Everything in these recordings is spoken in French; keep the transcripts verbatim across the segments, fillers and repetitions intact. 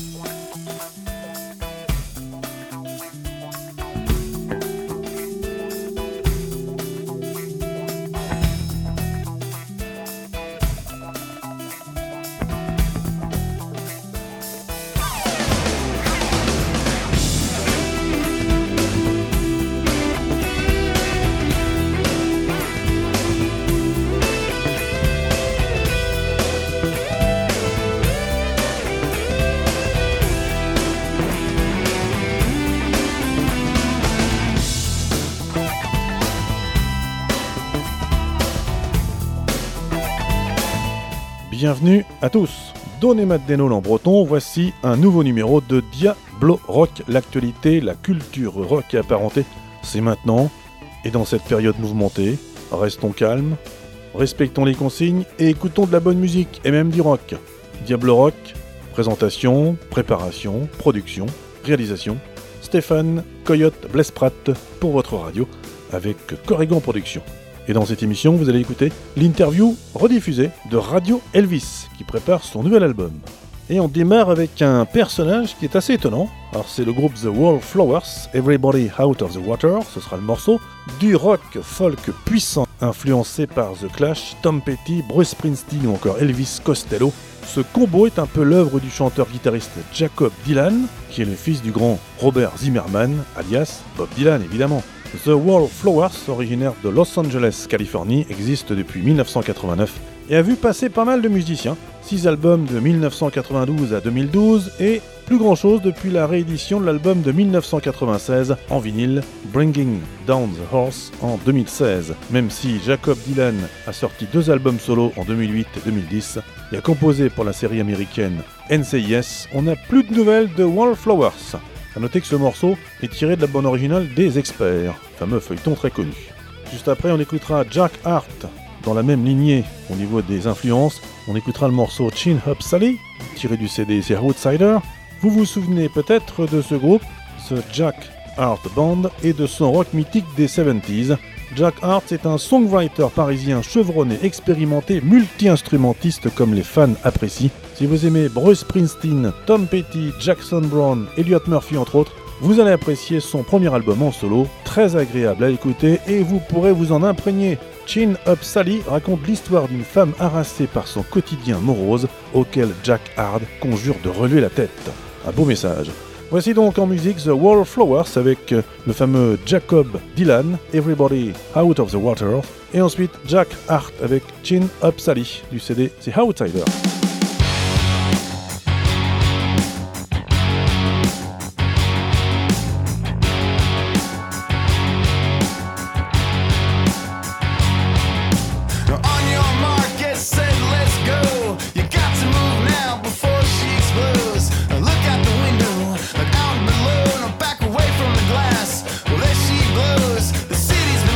Bienvenue à tous. Donnez-moi de Denol en breton, voici un nouveau numéro de Diablo Rock. L'actualité, la culture rock apparentée, c'est maintenant. Et dans cette période mouvementée, restons calmes, respectons les consignes et écoutons de la bonne musique, et même du rock. Diablo Rock, présentation, préparation, production, réalisation, Stéphane Coyote Blesprat pour votre radio, avec Corrigan Productions. Et dans cette émission, vous allez écouter l'interview rediffusée de Radio Elvis, qui prépare son nouvel album. Et on démarre avec un personnage qui est assez étonnant. Alors c'est le groupe The Wallflowers, Everybody Out of the Water, ce sera le morceau. Du rock folk puissant, influencé par The Clash, Tom Petty, Bruce Springsteen ou encore Elvis Costello. Ce combo est un peu l'œuvre du chanteur-guitariste Jacob Dylan, qui est le fils du grand Robert Zimmerman, alias Bob Dylan évidemment. The Wallflowers, originaire de Los Angeles, Californie, existe depuis dix-neuf cent quatre-vingt-neuf et a vu passer pas mal de musiciens. Six albums de dix-neuf cent quatre-vingt-douze à deux mille douze et plus grand chose depuis la réédition de l'album de dix-neuf cent quatre-vingt-seize en vinyle, Bringing Down the Horse en deux mille seize. Même si Jacob Dylan a sorti deux albums solo en deux mille huit et deux mille dix et a composé pour la série américaine N C I S, on n'a plus de nouvelles de Wallflowers. A noter que ce morceau est tiré de la bande originale des Experts, fameux feuilleton très connu. Juste après, on écoutera Jack Hart, dans la même lignée au niveau des influences. On écoutera le morceau Chin Up Sally, tiré du C D The Outsider. Vous vous souvenez peut-être de ce groupe, ce Jack Hart Band, et de son rock mythique des soixante-dix. Jack Hart est un songwriter parisien chevronné, expérimenté, multi-instrumentiste comme les fans apprécient. Si vous aimez Bruce Springsteen, Tom Petty, Jackson Browne, Elliot Murphy entre autres, vous allez apprécier son premier album en solo, très agréable à écouter et vous pourrez vous en imprégner. Chin Up Sally raconte l'histoire d'une femme harassée par son quotidien morose auquel Jack Hart conjure de relever la tête. Un beau message. Voici donc en musique The Wallflowers avec le fameux Jacob Dylan, Everybody Out of the Water, et ensuite Jack Hart avec Chin Up Sally du C D The Outsider.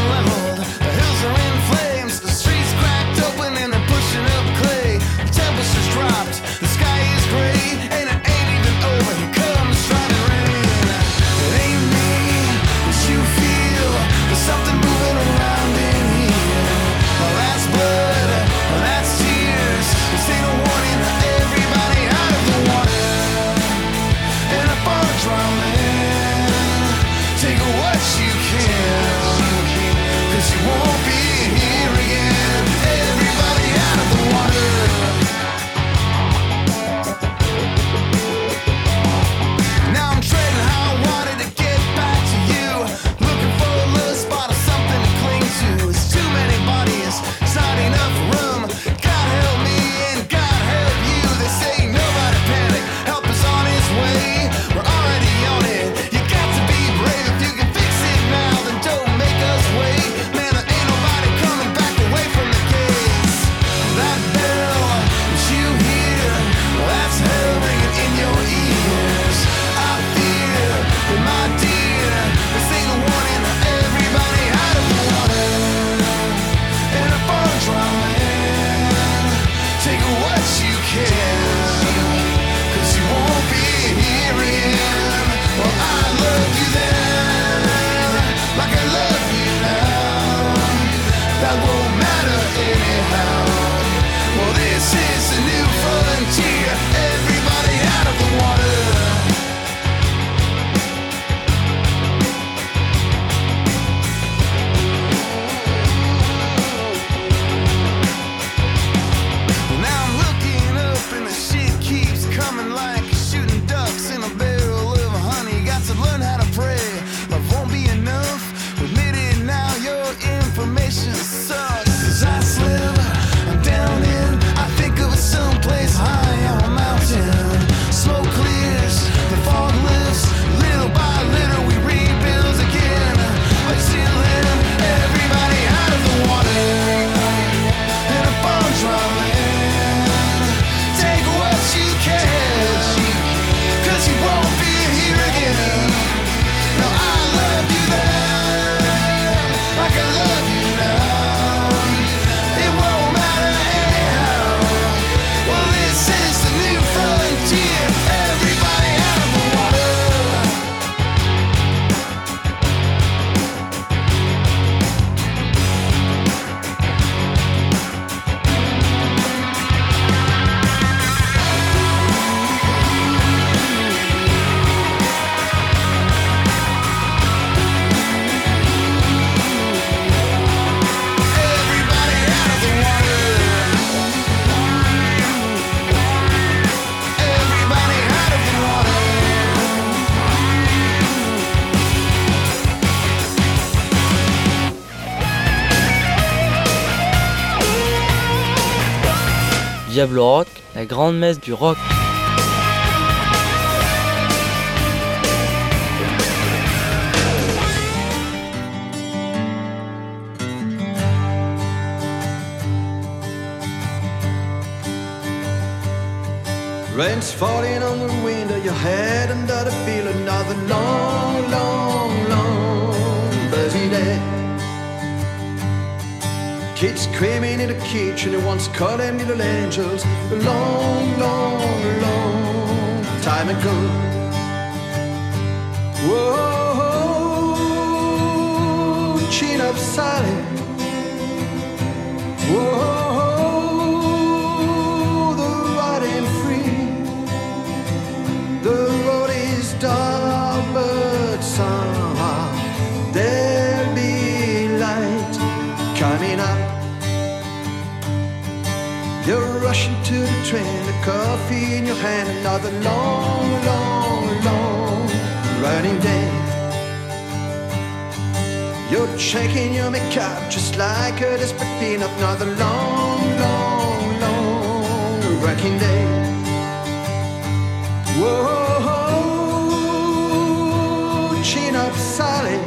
Temple's swimming like shooting ducks in a barrel of honey. Got to learn how to pray. Love won't be enough. Admit it now, your information sucks. As I slip down in, I think of it someplace high on a mountain. Smoke clears, the fog lifts. Little by little we rebuild again. But till then, everybody out of the water in a bone dry land. Take what you can, 'cause you won't be here again. Now I love you then, like I love you now. It won't matter anyhow. Well, this is the new frontier. Everybody out of the water. Everybody out of the water. Everybody out of the water. Diablo Rock, la grande messe du rock. Rain's falling on the window, your head under the pillow. Another long, long, long busy day. Kids screaming in the kitchen, and once called them little angels. A long, long, long time ago. Whoa, chin up, Sally. Whoa, the riding free. The road is dark, but somehow there'll be light coming up. You're rushing to the train, the coffee in your hand. Another long, long, long running day. You're checking your makeup just like a desperate peanut. Another long, long, long working day. Whoa, chin up, Sally.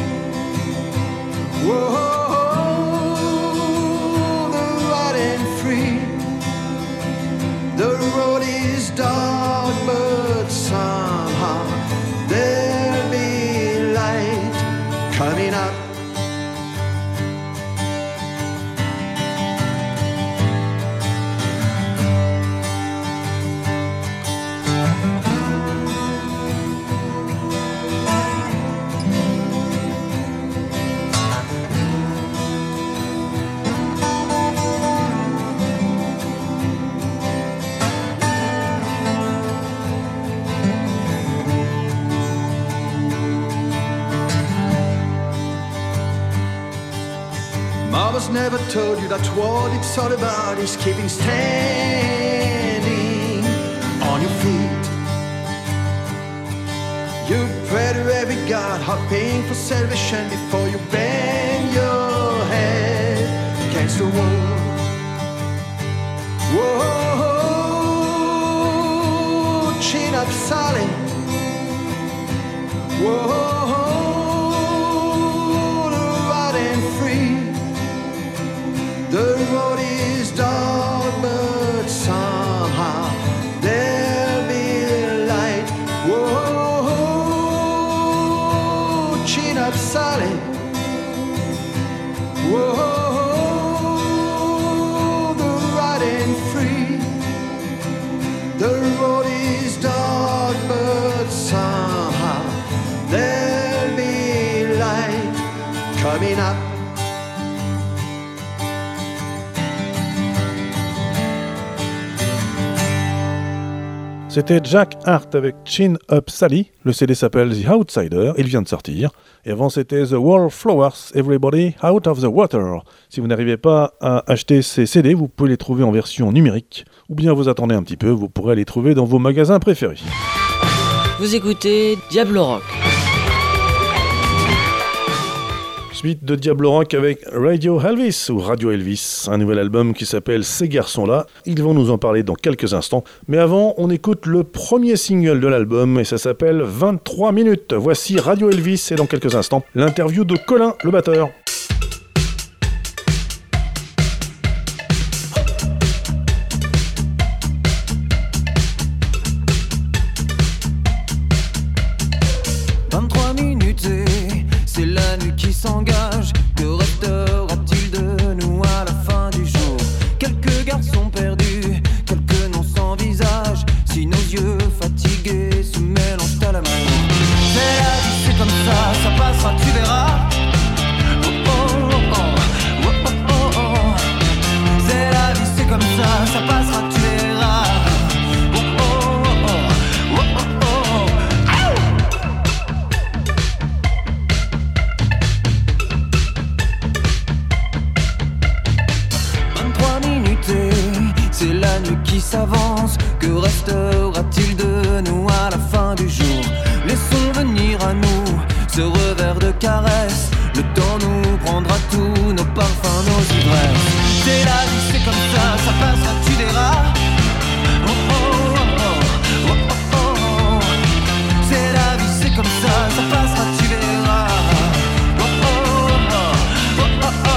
Whoa, the riding free. The road is dark, but somehow there'll be light coming up. Mama's never told you that what it's all about is keeping standing on your feet. You pray to every God, hoping for salvation before you bang your head against the wall. Whoa, chin up, Sally. Whoa, the riding free. The road is dark, but somehow there'll be light. Whoa, chin up, Sally. Whoa, the riding free. The road is dark, but somehow there'll be light coming up. C'était Jack Hart avec Chin Up Sally. Le C D s'appelle The Outsider, il vient de sortir. Et avant c'était The Wallflowers, Everybody Out of the Water. Si vous n'arrivez pas à acheter ces C D, vous pouvez les trouver en version numérique. Ou bien vous attendez un petit peu, vous pourrez les trouver dans vos magasins préférés. Vous écoutez Diablo Rock. Suite de Diablo Rock avec Radio Elvis ou Radio Elvis, un nouvel album qui s'appelle Ces garçons-là. Ils vont nous en parler dans quelques instants. Mais avant, on écoute le premier single de l'album et ça s'appelle vingt-trois minutes. Voici Radio Elvis et dans quelques instants, l'interview de Colin, le batteur. vingt-trois minutes et c'est la nuit qui s'engage. Que restera-t-il de nous à la fin du jour? Quelques garçons perdus, quelques noms sans visage. Si nos yeux fatigués se mélangent à l'amour. C'est la vie, c'est comme ça, ça passera, tu verras. Oh oh oh oh, oh oh oh oh. C'est la vie, c'est comme ça, ça passera, tu verras. Oh oh oh oh, oh oh oh. C'est la nuit qui s'avance. Que restera-t-il de nous à la fin du jour? Laissons venir à nous ce revers de caresse. Le temps nous prendra tous nos parfums, nos ivresses. C'est la vie, c'est comme ça, ça passera, tu verras. Oh oh oh oh, oh oh oh. C'est la vie, c'est comme ça, ça passera, tu verras. Oh oh oh, oh oh oh.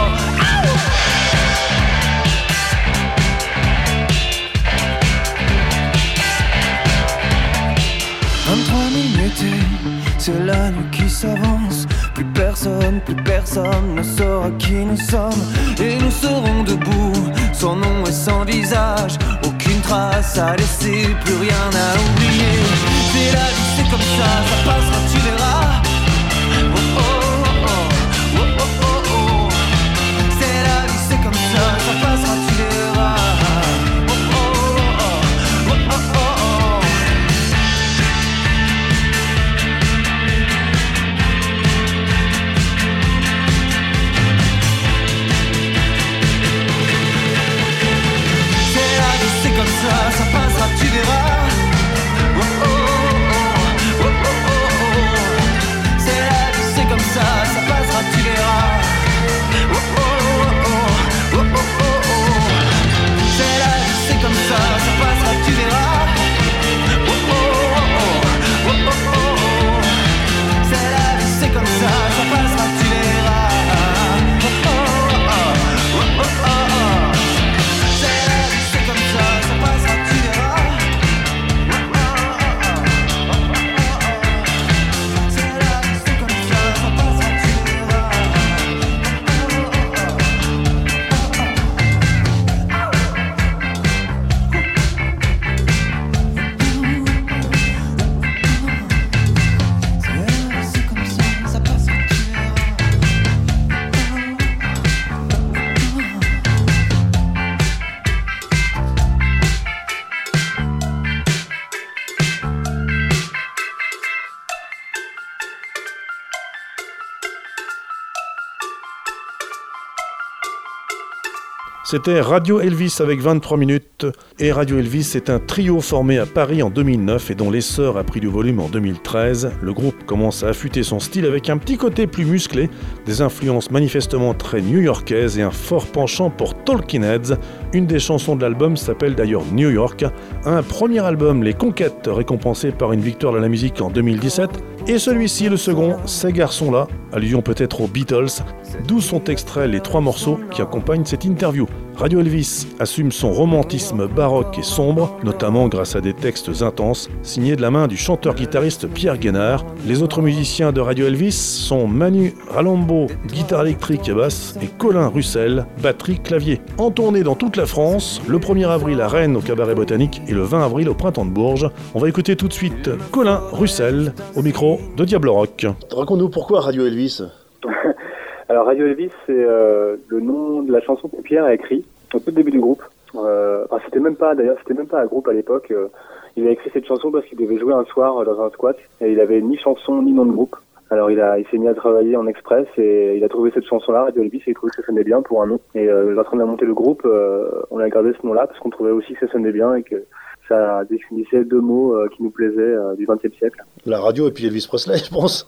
vingt-trois minutes, c'est la nuit qui s'avance. Plus personne, plus personne ne saura qui nous sommes. Et nous serons debout, sans nom et sans visage. Aucune trace à laisser, plus rien à oublier. C'est la vie, c'est comme ça, ça passera, tu verras. Oh oh oh oh, oh oh oh oh. C'est la vie, c'est comme ça, ça passera, tu verras. Oh oh oh oh, oh oh oh. Comme ça, ça passera, tu verras. Oh oh oh, oh oh oh oh. C'est la vie, c'est comme ça, ça passera, tu verras. Oh oh oh, oh oh oh oh. C'est la vie, c'est comme ça, ça passera, tu verras. Oh oh oh, oh oh oh. C'est la vie, c'est comme ça, ça passera, tu verras. Oh oh oh, oh oh oh. C'est la vie, c'est comme ça. C'était Radio Elvis avec vingt-trois minutes. Et Radio Elvis est un trio formé à Paris en deux mille neuf et dont l'essor a pris du volume en deux mille treize. Le groupe commence à affûter son style avec un petit côté plus musclé, des influences manifestement très new-yorkaises et un fort penchant pour Talking Heads. Une des chansons de l'album s'appelle d'ailleurs New York. Un premier album, Les Conquêtes, récompensé par une victoire de la musique en deux mille dix-sept. Et celui-ci, le second, Ces garçons-là, allusion peut-être aux Beatles, d'où sont extraits les trois morceaux qui accompagnent cette interview. Radio Elvis assume son romantisme baroque et sombre, notamment grâce à des textes intenses, signés de la main du chanteur-guitariste Pierre Guénard. Les autres musiciens de Radio Elvis sont Manu Ralambo, guitare électrique et basse, et Colin Russell, batterie clavier. En tournée dans toute la France, le premier avril à Rennes au Cabaret Botanique et le vingt avril au Printemps de Bourges. On va écouter tout de suite Colin Russell au micro de Diablo Rock. Raconte-nous pourquoi Radio Elvis. Alors Radio Elvis, c'est euh, le nom de la chanson que Pierre a écrit au tout début du groupe. Euh, enfin, c'était même pas, d'ailleurs, c'était même pas un groupe à l'époque. Euh, Il a écrit cette chanson parce qu'il devait jouer un soir dans un squat et il avait ni chanson ni nom de groupe. Alors il a, il s'est mis à travailler en express et il a trouvé cette chanson-là, Radio Elvis, et il trouvait que ça sonnait bien pour un nom. Et euh, lorsqu'on a monté le groupe, euh, on a gardé ce nom-là parce qu'on trouvait aussi que ça sonnait bien et que ça définissait deux mots euh, qui nous plaisaient euh, du vingtième siècle. La radio et puis Elvis Presley, je pense.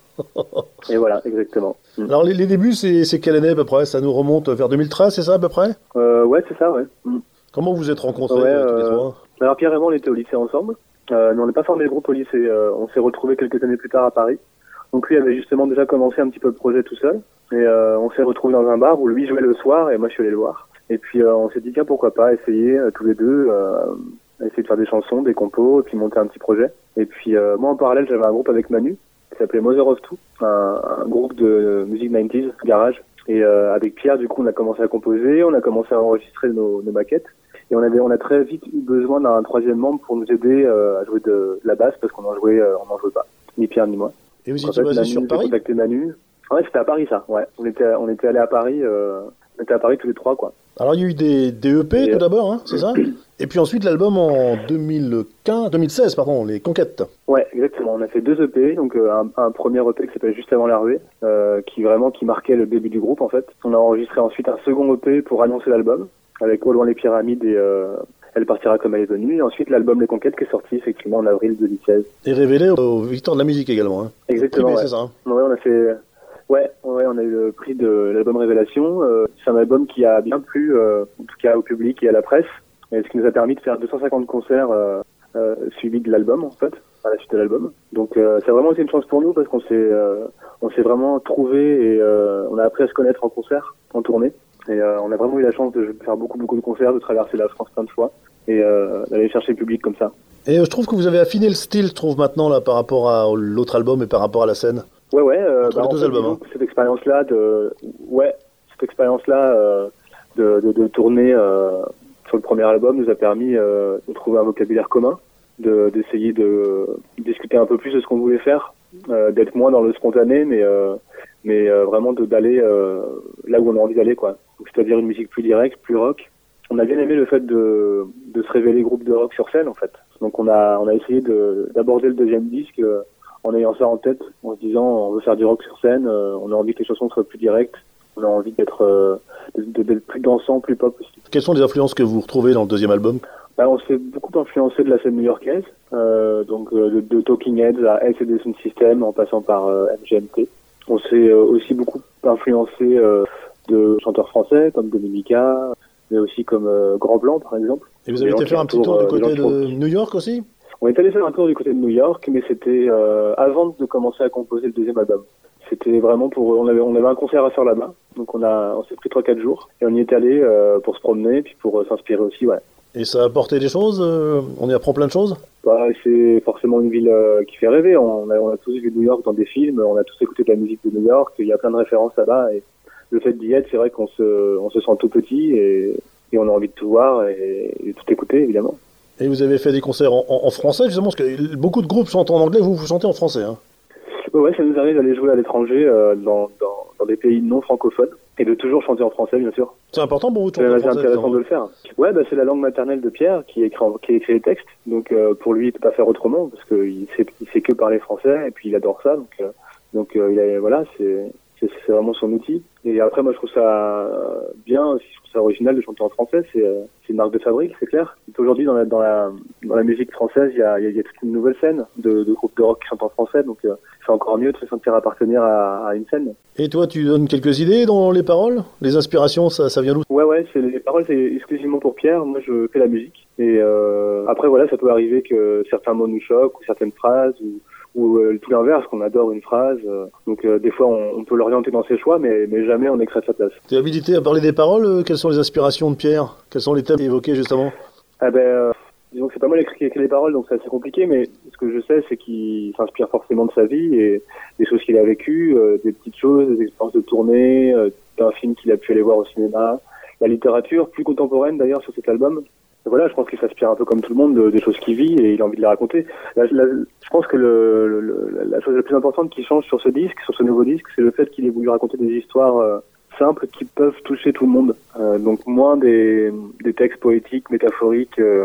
Et voilà, exactement. Mm. Alors les, les débuts, c'est, c'est quelle année à peu près? Ça nous remonte vers deux mille treize, c'est ça à peu près? euh, Ouais, c'est ça, ouais. Mm. Comment vous vous êtes rencontrés ouais, euh, tous les euh, trois? Alors Pierre et moi, on était au lycée ensemble. Euh, mais on n'a pas formé le groupe au lycée. Euh, on s'est retrouvés quelques années plus tard à Paris. Donc lui avait justement déjà commencé un petit peu le projet tout seul. Et euh, on s'est retrouvés dans un bar où lui jouait le soir et moi je suis allé le voir. Et puis euh, on s'est dit tiens pourquoi pas essayer euh, tous les deux, euh, essayer de faire des chansons, des compos et puis monter un petit projet. Et puis euh, moi en parallèle j'avais un groupe avec Manu qui s'appelait Mother of Two, un, un groupe de musique quatre-vingt-dix, garage. Et euh, avec Pierre du coup on a commencé à composer, on a commencé à enregistrer nos, nos maquettes. Et on avait, on a très vite eu besoin d'un troisième membre pour nous aider euh, à jouer de, de la basse parce qu'on en jouait, euh, on en jouait pas, ni Pierre ni moi. Et vous Donc, étiez en fait, basé Manu, sur j'ai Paris? contacté Manu. Ouais, c'était à Paris ça. Ouais, on était, on était allé à Paris, euh, on était à Paris tous les trois quoi. Alors il y a eu des, des E P Et tout euh... d'abord, hein, c'est ça? Et puis ensuite l'album en deux mille quinze, deux mille seize, pardon, Les Conquêtes. Ouais, exactement. On a fait deux E P, donc euh, un, un premier E P qui s'appelle Juste avant l'arrivée, euh, qui vraiment qui marquait le début du groupe en fait. On a enregistré ensuite un second E P pour annoncer l'album avec Au loin les pyramides et euh, Elle partira comme elle est venue. Et ensuite l'album Les Conquêtes qui est sorti effectivement en avril deux mille seize. Et révélé aux Victoires de la musique également. Hein. Exactement. Primé, ouais. C'est ça. Hein. Ouais, on a fait. Ouais, ouais, on a eu le prix de l'album Révélation. Euh, c'est un album qui a bien plu, euh, en tout cas au public et à la presse, et ce qui nous a permis de faire deux cent cinquante concerts euh, euh, suivis de l'album en fait, à la suite de l'album. Donc euh, c'est vraiment aussi une chance pour nous parce qu'on s'est, euh, on s'est vraiment trouvé et euh, on a appris à se connaître en concert, en tournée, et euh, on a vraiment eu la chance de faire beaucoup beaucoup de concerts, de traverser la France plein de fois et euh, d'aller chercher le public comme ça. Et euh, je trouve que vous avez affiné le style, je trouve maintenant là par rapport à l'autre album et par rapport à la scène. Ouais, ouais. Euh, Entre bah, les deux en fait, albums, disons hein. que cette expérience-là de, ouais, cette expérience-là euh, de, de, de tourner euh, sur le premier album nous a permis euh, de trouver un vocabulaire commun, de d'essayer de discuter un peu plus de ce qu'on voulait faire, euh, d'être moins dans le spontané, mais euh, mais euh, vraiment de d'aller euh, là où on a envie d'aller, quoi. Donc, c'est-à-dire une musique plus directe, plus rock. On a bien aimé le fait de de se révéler groupe de rock sur scène, en fait. Donc on a on a essayé de d'aborder le deuxième disque. Euh, en ayant ça en tête, en se disant on veut faire du rock sur scène, euh, on a envie que les chansons soient plus directes, on a envie d'être, euh, de, d'être plus dansant, plus pop aussi. Quelles sont les influences que vous retrouvez dans le deuxième album? Bah, on s'est beaucoup influencé de la scène new-yorkaise, euh, donc euh, de, de Talking Heads à S et D Sound System en passant par euh, M G M T. On s'est euh, aussi beaucoup influencé euh, de chanteurs français comme Dominica, mais aussi comme euh, Grand Blanc par exemple. Et vous avez été faire un petit tour du côté de New York aussi? On est allé faire un tour du côté de New York, mais c'était euh, avant de commencer à composer le deuxième album. C'était vraiment pour, on avait, on avait un concert à faire là-bas, donc on a, on s'est pris trois quatre jours et on y est allé euh, pour se promener, puis pour euh, s'inspirer aussi, ouais. Et ça a apporté des choses? euh, On y apprend plein de choses? Bah, c'est forcément une ville euh, qui fait rêver. On a, on a tous vu New York dans des films, on a tous écouté de la musique de New York. Il y a plein de références là-bas et le fait d'y être, c'est vrai qu'on se, on se sent tout petit et, et on a envie de tout voir et, et de tout écouter évidemment. Et vous avez fait des concerts en, en, en français justement, parce que beaucoup de groupes chantent en anglais, vous vous chantez en français. Hein. Ouais, ouais, ça nous arrive d'aller jouer à l'étranger, euh, dans, dans, dans des pays non francophones, et de toujours chanter en français, bien sûr. C'est important pour vous de C'est chanter en assez français? intéressant de le faire. Ouais, bah, c'est la langue maternelle de Pierre qui écrit, en, qui écrit les textes, donc euh, pour lui, il peut pas faire autrement, parce qu'il sait, il sait que parler français, et puis il adore ça, donc, euh, donc euh, il a, voilà, c'est, c'est, c'est vraiment son outil. Et après, moi, je trouve ça bien aussi, je trouve ça original de chanter en français, c'est, euh, c'est une marque de fabrique, c'est clair. Aujourd'hui, dans la, dans la, dans la musique française, il y a, il y a, il y a toute une nouvelle scène de, de groupes de rock qui chantent en français, donc euh, c'est encore mieux de se sentir appartenir à, à une scène. Et toi, tu donnes quelques idées dans les paroles? Les inspirations, ça, ça vient d'où? Ouais, ouais, c'est, les paroles, c'est exclusivement pour Pierre. Moi, je fais la musique. Et euh, après, voilà, ça peut arriver que certains mots nous choquent, ou certaines phrases, ou, ou euh, tout l'inverse, qu'on adore une phrase. Euh, donc, euh, des fois, on, on peut l'orienter dans ses choix, mais, mais jamais on écrit à sa place. Tu es habilité à parler des paroles? Quelles sont les inspirations de Pierre? Quels sont les thèmes évoqués, justement? Ah ben, euh, disons que c'est pas moi qui écrit les paroles, donc c'est assez compliqué, mais ce que je sais, c'est qu'il s'inspire forcément de sa vie et des choses qu'il a vécues, euh, des petites choses, des expériences de tournée, euh, d'un film qu'il a pu aller voir au cinéma, la littérature, plus contemporaine d'ailleurs sur cet album. Et voilà, je pense qu'il s'inspire un peu comme tout le monde de, des choses qu'il vit et il a envie de les raconter. Là, là, je pense que le, le, le, la chose la plus importante qui change sur ce disque, sur ce nouveau disque, c'est le fait qu'il ait voulu raconter des histoires euh, simples qui peuvent toucher tout le monde. Euh, donc moins des, des textes poétiques, métaphoriques, euh,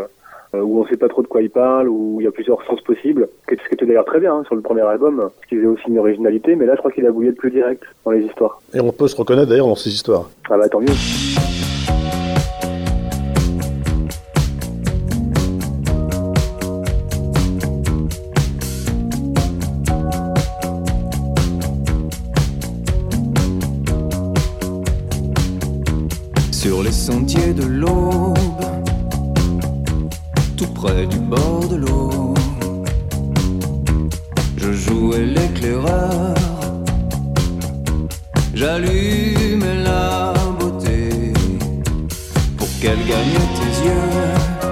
euh, où on sait pas trop de quoi il parle, où il y a plusieurs sens possibles, ce qui était d'ailleurs très bien hein, sur le premier album, ce qui faisait aussi une originalité, mais là je crois qu'il a voulu être plus direct dans les histoires. Et on peut se reconnaître d'ailleurs dans ces histoires. Ah bah tant mieux. Sur les sentiers de l'aube, tout près du bord de l'eau, je jouais l'éclaireur, j'allumais la beauté pour qu'elle gagne tes yeux.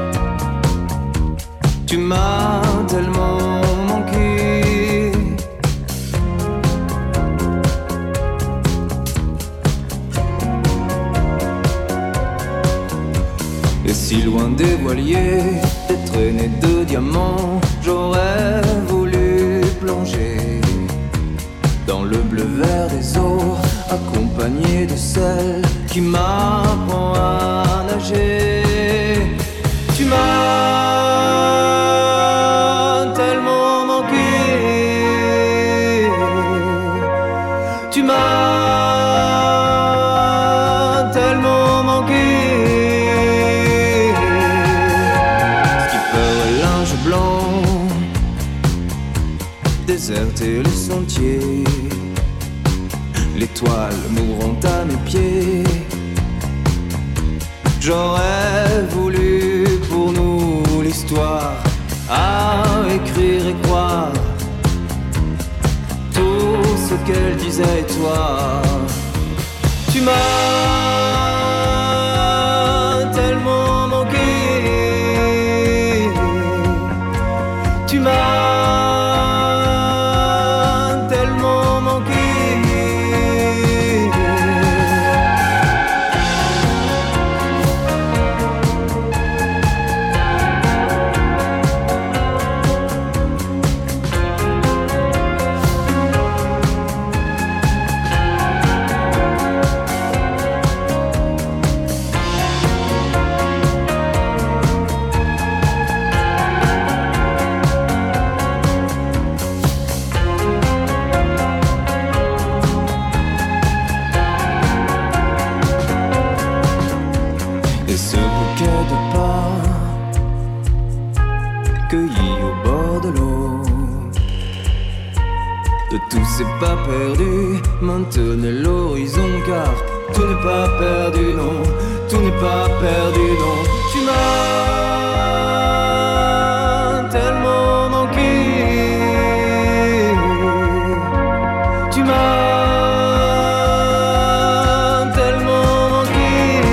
Tu m'as tellement manqué. Et si loin des voiliers, des traînées de diamants, j'aurais voulu plonger dans le bleu vert des eaux, accompagné de celle qui m'apprend à nager. Tu m'as tellement manqué. Tu m'as tellement manqué. Déserter les sentiers, l'étoile mourant à mes pieds. J'aurais voulu pour nous l'histoire à écrire et croire tout ce qu'elle disait et toi. Tu m'as tellement manqué. Tu m'as c'est pas perdu, maintenez l'horizon car tout n'est pas perdu, non, tout n'est pas perdu, non. Tu m'as tellement manqué. Tu m'as tellement manqué.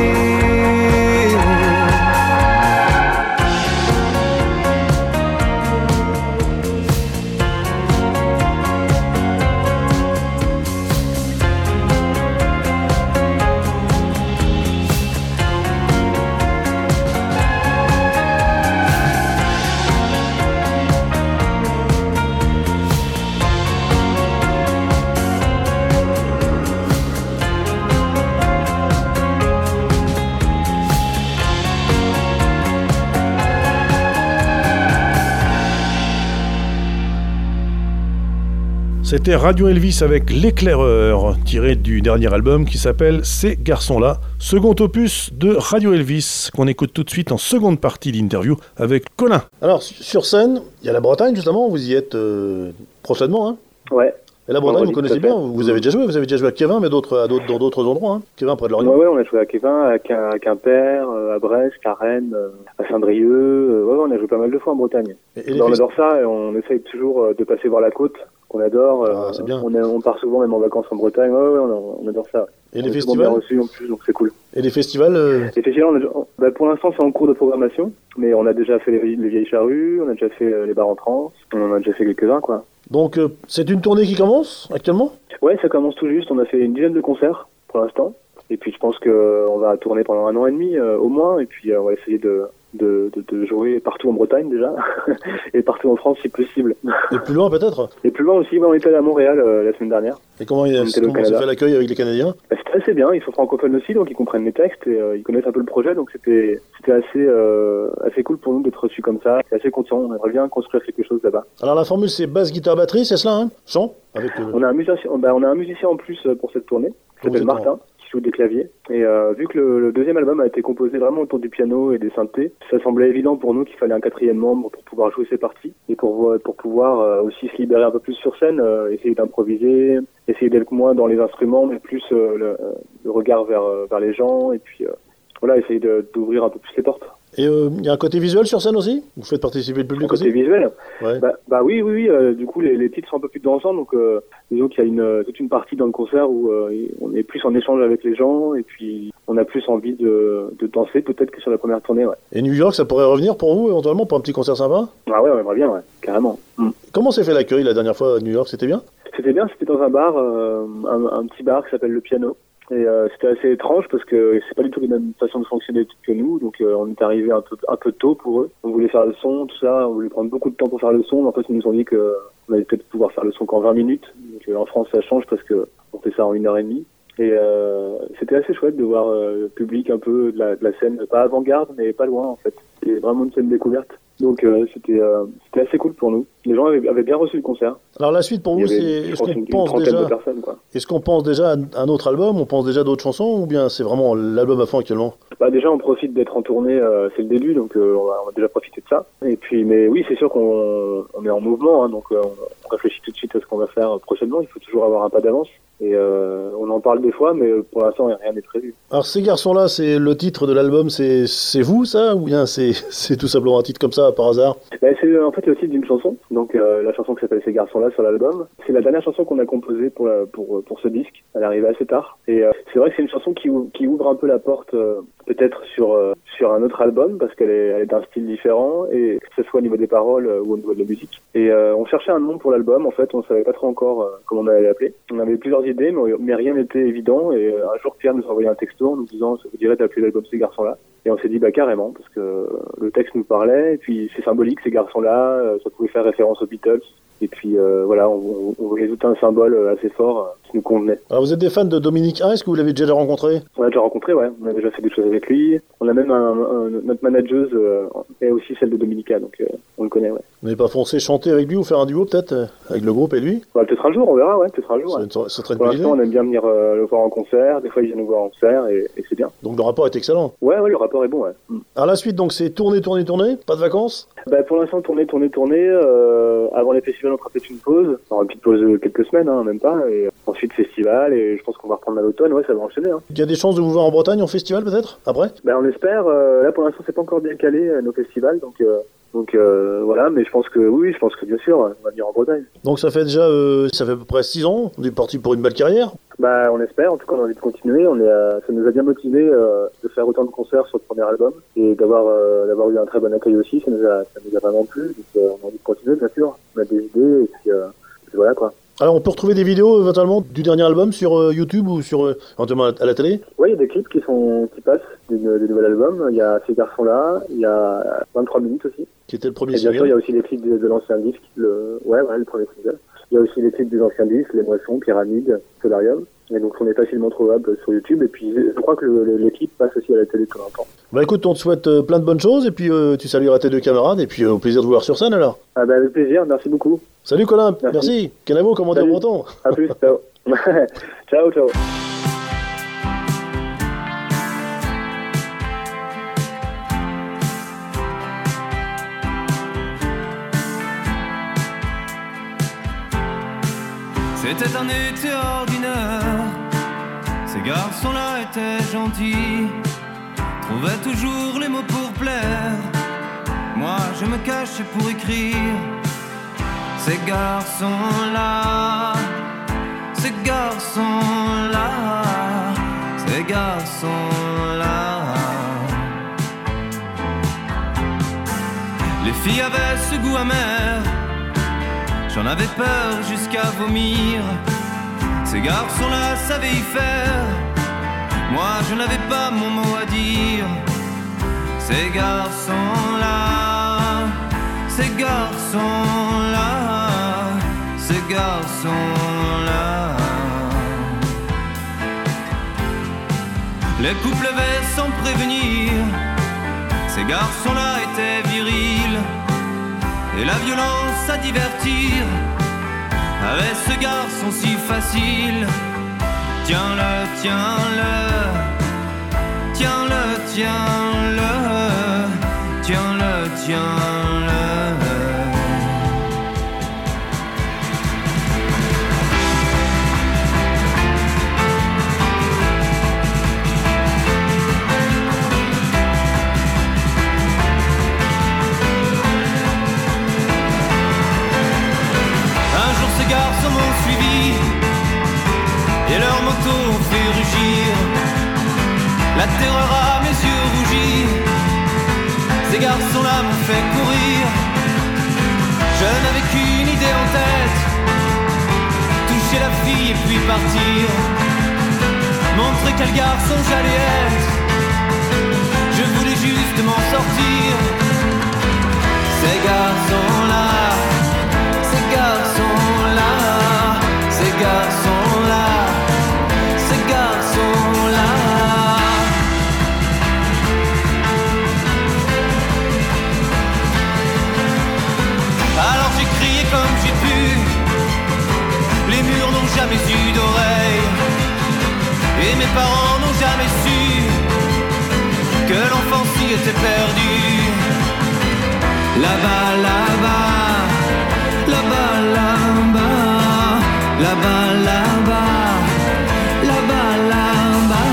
C'était Radio Elvis avec L'éclaireur, tiré du dernier album qui s'appelle Ces garçons-là, second opus de Radio Elvis, qu'on écoute tout de suite en seconde partie d'interview avec Colin. Alors, sur scène, il y a la Bretagne justement, vous y êtes euh, prochainement, hein? Ouais. Et la Bretagne, vous connaissez bien, vous avez déjà joué, vous avez déjà joué à Kévin, mais d'autres, à d'autres, dans d'autres endroits, hein? Kévin, près de Lorient. Ouais, ouais, on a joué à Kévin, à, Quin- à Quimper, à Brest, à Rennes, à Saint-Brieuc. Ouais, ouais, on a joué pas mal de fois en Bretagne. Et, et on fest- adore ça, et on essaye toujours de passer voir la côte, qu'on adore. Ah, c'est bien. On, est, on part souvent même en vacances en Bretagne. Ouais, ouais, on, on adore ça. Et on les est souvent bien festivals reçus en plus, donc c'est cool. Et les festivals euh... Les festivals, on a, bah, pour l'instant, c'est en cours de programmation, mais on a déjà fait les, les Vieilles Charrues, on a déjà fait euh, les bars en trance, on en a déjà fait quelques-uns, quoi. Donc, euh, c'est une tournée qui commence actuellement? Ouais, ça commence tout juste. On a fait une dizaine de concerts pour l'instant. Et puis je pense qu'on va tourner pendant un an et demi euh, au moins. Et puis euh, on va essayer de, de, de, de jouer partout en Bretagne déjà. Et partout en France si possible. Et plus loin peut-être? Et plus loin aussi, ouais, on était allé à Montréal euh, la semaine dernière. Et comment, il, On était au comment s'est Canada. fait l'accueil avec les Canadiens? Bah, c'était assez bien, ils sont francophones aussi, donc ils comprennent les textes et euh, ils connaissent un peu le projet, donc c'était c'était assez euh, assez cool pour nous d'être reçus comme ça. C'est assez content, on aimerait bien construire quelque chose là-bas. Alors la formule c'est basse, guitare, batterie, c'est cela, hein? Chant avec, euh... On a un musicien, bah, on a un musicien en plus pour cette tournée, qui s'appelle Martin, qui joue des claviers. Et euh, vu que le, le deuxième album a été composé vraiment autour du piano et des synthés, ça semblait évident pour nous qu'il fallait un quatrième membre pour pouvoir jouer ses parties et pour pour pouvoir euh, aussi se libérer un peu plus sur scène, euh, essayer d'improviser, essayer d'être moins dans les instruments, mais plus euh, le, le regard vers vers les gens et puis euh, voilà, essayer de, d'ouvrir un peu plus les portes. Et il euh, y a un côté visuel sur scène aussi? Vous faites participer le public un aussi? Côté visuel ouais. bah, bah oui, oui, oui. Euh, du coup, les, les titres sont un peu plus dansants. Donc, euh, disons qu'il y a une, toute une partie dans le concert où euh, on est plus en échange avec les gens et puis on a plus envie de, de danser peut-être que sur la première tournée. Ouais. Et New York, ça pourrait revenir pour vous éventuellement pour un petit concert sympa? Ah ouais, on aimerait bien, ouais, carrément. Mm. Comment s'est fait l'accueil la dernière fois à New York? C'était bien? C'était bien, c'était dans un bar, euh, un, un petit bar qui s'appelle Le Piano. Et euh, c'était assez étrange parce que c'est pas du tout les mêmes façons de fonctionner que nous, donc euh, on est arrivé un peu un peu tôt pour eux. On voulait faire le son, tout ça, on voulait prendre beaucoup de temps pour faire le son, mais en fait ils nous ont dit que on allait peut-être pouvoir faire le son qu'en vingt minutes. Donc euh, en France ça change parce que on fait ça en une heure et demie. Et euh, c'était assez chouette de voir euh, le public un peu de la, de la scène, pas avant-garde mais pas loin en fait. C'était vraiment une scène découverte. Donc euh, c'était euh, c'était assez cool pour nous. Les gens avaient, avaient bien reçu le concert. Alors la suite pour vous, c'est est-ce qu'on une, pense une déjà de personnes, quoi. Est-ce qu'on pense déjà à un autre album? On pense déjà à d'autres chansons ou bien c'est vraiment l'album à fond actuellement? Bah déjà on profite d'être en tournée, euh, c'est le début, donc euh, on, va, on va déjà profiter de ça. Et puis mais oui c'est sûr qu'on on est en mouvement, hein, donc euh, on réfléchit tout de suite à ce qu'on va faire prochainement. Il faut toujours avoir un pas d'avance. Et euh, on en parle des fois, mais pour l'instant rien n'est prévu. Alors ces garçons-là, c'est le titre de l'album, c'est c'est vous ça ou bien c'est c'est tout simplement un titre comme ça par hasard? Bah, c'est en fait le titre d'une chanson, donc euh, la chanson qui s'appelle Ces garçons-là sur l'album. C'est la dernière chanson qu'on a composée pour la, pour pour ce disque. Elle est arrivée assez tard. Et euh, c'est vrai que c'est une chanson qui qui ouvre un peu la porte euh, peut-être sur euh, sur un autre album parce qu'elle est elle est d'un style différent et que ce soit au niveau des paroles euh, ou au niveau de la musique. Et euh, on cherchait un nom pour l'album. En fait, on savait pas trop encore euh, comment on allait l'appeler. On avait plusieurs idées, mais, mais rien n'était évident. Et euh, un jour, Pierre nous a envoyé un texto en nous disant ça vous dirait d'appeler l'album Ces garçons-là. Et on s'est dit bah carrément parce que le texte nous parlait et puis c'est symbolique ces garçons-là, euh, ça pouvait faire référence aux Beatles et puis euh, voilà on, on, on voulait ajouter un symbole assez fort euh, qui nous convenait. Alors vous êtes des fans de Dominique A, est-ce que vous l'avez déjà rencontré? On l'a déjà rencontré, ouais, on a déjà fait des choses avec lui. On a même un, un, notre manageuse euh, est aussi celle de Dominique A, donc euh, on le connaît, ouais. Vous n'avez pas foncé chanter avec lui ou faire un duo peut-être euh, avec le groupe et lui? Bah, peut-être un jour, on verra, ouais, peut-être un jour. Ouais. Ça, ça serait une Pour bonne l'instant, idée. on aime bien venir euh, le voir en concert. Des fois, il vient nous voir en concert et, et c'est bien. Donc le rapport est excellent. Ouais, ouais, le rapport est bon, ouais. Mm. Alors la suite, donc c'est tourner, tourner, tourner, pas de vacances? Bah, pour l'instant, tourner, tourner, tourner. Euh, avant les festivals, on fera peut-être une pause. Enfin, une petite pause de quelques semaines, hein, même pas. Et ensuite, festival. Et je pense qu'on va reprendre à l'automne. Ouais, ça va enchaîner. Hein. Il y a des chances de vous voir en Bretagne en festival peut-être après? Bah, on espère. Euh, là, pour l'instant, c'est pas encore bien calé euh, nos festivals. Donc, euh, donc euh, voilà. Mais je pense que oui, je pense que bien sûr, on va venir en Bretagne. Donc ça fait déjà, euh, ça fait à peu près six ans. On est parti pour une belle carrière. Bah, on espère. En tout cas, on a envie de continuer. On est, euh, ça nous a bien motivé euh, de faire autant de concerts sur le premier album et d'avoir euh, d'avoir eu un très bon accueil aussi. Ça nous a, ça nous a vraiment plu. Donc, euh, on a envie de continuer, bien sûr. On a des idées et puis, euh, et puis voilà quoi. Alors on peut retrouver des vidéos éventuellement du dernier album sur euh, YouTube ou sur euh, éventuellement à la télé? Oui, il y a des clips qui sont qui passent du, du nouvel album. Il y a Ces garçons-là. Il y a vingt-trois minutes aussi. Qui était le premier Et bien single. sûr, il y a aussi les clips de, de l'ancien disque. Le, ouais, ouais, le premier single. Il y a aussi les clips des anciens disques, Les Moissons, Pyramide, Solarium. Et donc on est facilement trouvable sur YouTube. Et puis je crois que le, le, les clips passent aussi à la télé de temps en temps. Bah écoute, on te souhaite euh, plein de bonnes choses et puis euh, tu salueras tes deux camarades et puis euh, au plaisir de vous voir sur scène alors. Ah bah avec plaisir, merci beaucoup. Salut Colin, Merci. merci. Canavo, comment t'es Salut. breton? À plus, ciao. Ciao, ciao. C'était un été ordinaire, ces garçons-là étaient gentils, trouvaient toujours les mots pour plaire. Moi je me cachais pour écrire. Ces garçons-là, ces garçons-là, ces garçons-là. Les filles avaient ce goût amer, j'en avais peur jusqu'à vomir. Ces garçons-là savaient y faire, moi je n'avais pas mon mot à dire. Ces garçons-là, ces garçons-là, ces garçons-là. Les couples levaient sans prévenir. Ces garçons-là étaient virils et la violence à divertir avait ce garçon si facile. Tiens-le, tiens-le, tiens-le, tiens-le, tiens-le, tiens-le. Ces garçons m'ont suivi et leurs motos ont fait rugir. La terreur à mes yeux rougis. Ces garçons-là m'ont fait courir. Je n'avais qu'une idée en tête, toucher la fille et puis partir. Montrer quel garçon j'allais être. Je voulais juste m'en sortir. Ces garçons-là, ces garçons-là, ces garçons-là, ces garçons-là. Alors j'ai crié comme j'ai pu. Les murs n'ont jamais eu d'oreilles et mes parents n'ont jamais su que l'enfant s'y était perdu. Là-bas, là-bas, là-bas, là-bas, là-bas, là-bas, là-bas, là-bas.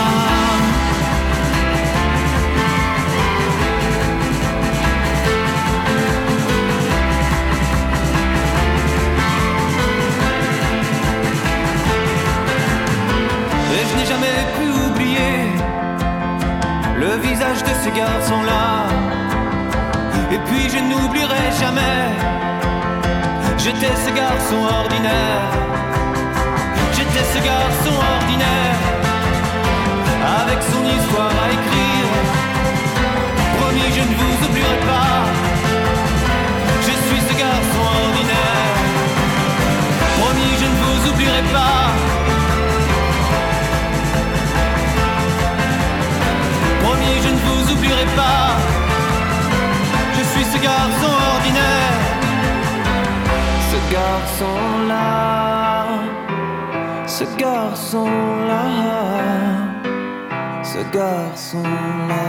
Et je n'ai jamais pu oublier le visage de ce garçon-là. Et puis je n'oublierai jamais. J'étais ce garçon ordinaire. J'étais ce garçon ordinaire, avec son histoire à écrire. Promis, je ne vous oublierai pas. Je suis ce garçon ordinaire. Promis, je ne vous oublierai pas. Promis, je ne vous oublierai pas. Je suis ce garçon ordinaire. Ce garçon-là, ce garçon-là, ce garçon-là.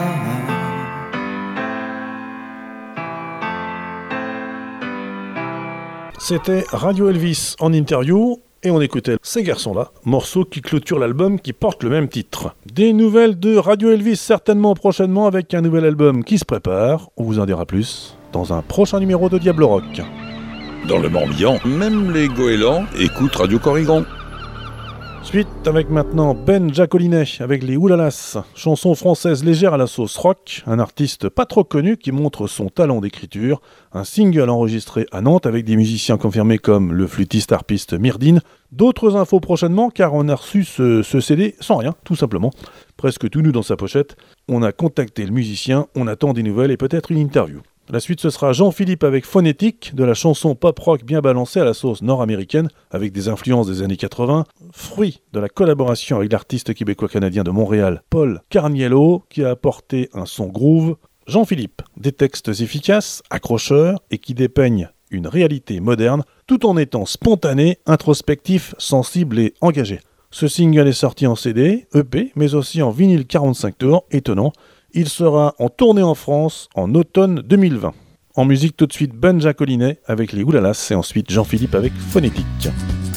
C'était Radio Elvis en interview et on écoutait Ces garçons-là, morceau qui clôture l'album qui porte le même titre. Des nouvelles de Radio Elvis certainement prochainement avec un nouvel album qui se prépare. On vous en dira plus dans un prochain numéro de Diablo Rock. Dans le Morbihan, même les goélands écoutent Radio Corrigan. Suite avec maintenant Ben Giacolinet avec les Oulalas, chanson française légère à la sauce rock, un artiste pas trop connu qui montre son talent d'écriture, un single enregistré à Nantes avec des musiciens confirmés comme le flûtiste-harpiste Myrdine. D'autres infos prochainement car on a reçu ce, ce C D sans rien, tout simplement. Presque tout nu dans sa pochette. On a contacté le musicien, on attend des nouvelles et peut-être une interview. La suite, ce sera Jean-Philippe avec Phonétique, de la chanson pop-rock bien balancée à la sauce nord-américaine, avec des influences des années quatre-vingts, fruit de la collaboration avec l'artiste québécois-canadien de Montréal, Paul Carniello, qui a apporté un son groove. Jean-Philippe, des textes efficaces, accrocheurs, et qui dépeignent une réalité moderne, tout en étant spontané, introspectif, sensible et engagé. Ce single est sorti en C D, E P, mais aussi en vinyle quarante-cinq tours, étonnant. Il sera en tournée en France en automne deux mille vingt. En musique tout de suite Ben Giacolinet avec les Oulalas et ensuite Jean-Philippe avec Phonétique.